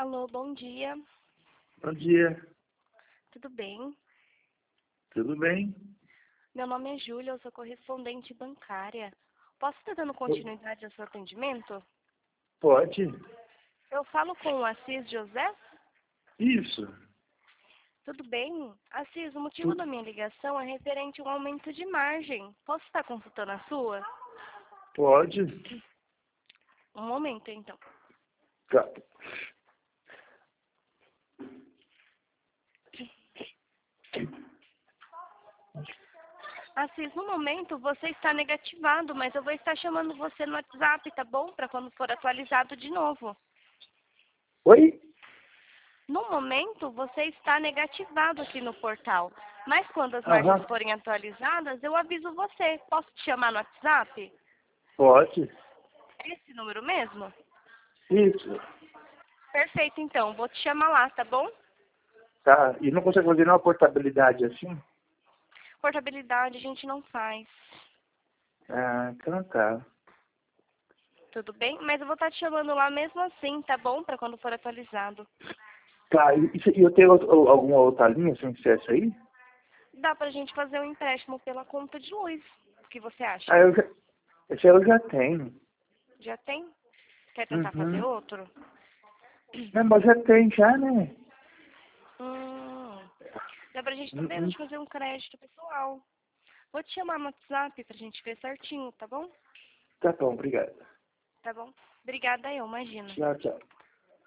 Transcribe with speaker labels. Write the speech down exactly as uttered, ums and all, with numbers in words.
Speaker 1: Alô, bom dia.
Speaker 2: Bom dia,
Speaker 1: Tudo bem?
Speaker 2: tudo bem?
Speaker 1: Meu nome é Júlia, eu sou correspondente bancária. Posso estar dando
Speaker 2: Po-
Speaker 1: continuidade ao seu atendimento?
Speaker 2: Pode?
Speaker 1: Eu falo com o Assis José?
Speaker 2: Isso.
Speaker 1: Tudo bem? Assis, o motivo da
Speaker 2: Tu-
Speaker 1: minha ligação é referente a um aumento de margem. Posso estar consultando a sua?
Speaker 2: Pode?
Speaker 1: Um momento, então.
Speaker 2: Tá.
Speaker 1: Assis, no momento você está negativado, mas eu vou estar chamando você no WhatsApp, tá bom? Para quando for atualizado de novo.
Speaker 2: Oi?
Speaker 1: No momento, você está negativado aqui no portal. Mas quando as margens
Speaker 2: Aham.
Speaker 1: forem atualizadas, eu aviso você. Posso te chamar no WhatsApp?
Speaker 2: Pode?
Speaker 1: Esse número mesmo?
Speaker 2: Isso.
Speaker 1: Perfeito, então. Vou te chamar lá, tá bom?
Speaker 2: Tá. E não consegue fazer nenhuma portabilidade assim?
Speaker 1: Portabilidade a gente não faz.
Speaker 2: Ah, então tá.
Speaker 1: Tudo bem? Mas eu vou estar te chamando lá mesmo assim, tá bom? Para quando for atualizado.
Speaker 2: Tá, e, e se- e eu tenho outro- alguma outra linha sem ser essa aí?
Speaker 1: Dá pra gente fazer um empréstimo pela conta de luz. O que você acha?
Speaker 2: Ah, eu já, esse aí eu já tenho.
Speaker 1: Já tem? Quer tentar fazer
Speaker 2: Uhum.
Speaker 1: outro?
Speaker 2: Não, mas já tem já, né?
Speaker 1: Hum, dá pra gente
Speaker 2: Hum,
Speaker 1: também
Speaker 2: hum.
Speaker 1: te fazer um crédito pessoal. Vou te chamar no WhatsApp pra gente ver certinho, tá bom?
Speaker 2: Tá bom, obrigado.
Speaker 1: Tá bom? Obrigada eu, imagina.
Speaker 2: Tchau, tchau.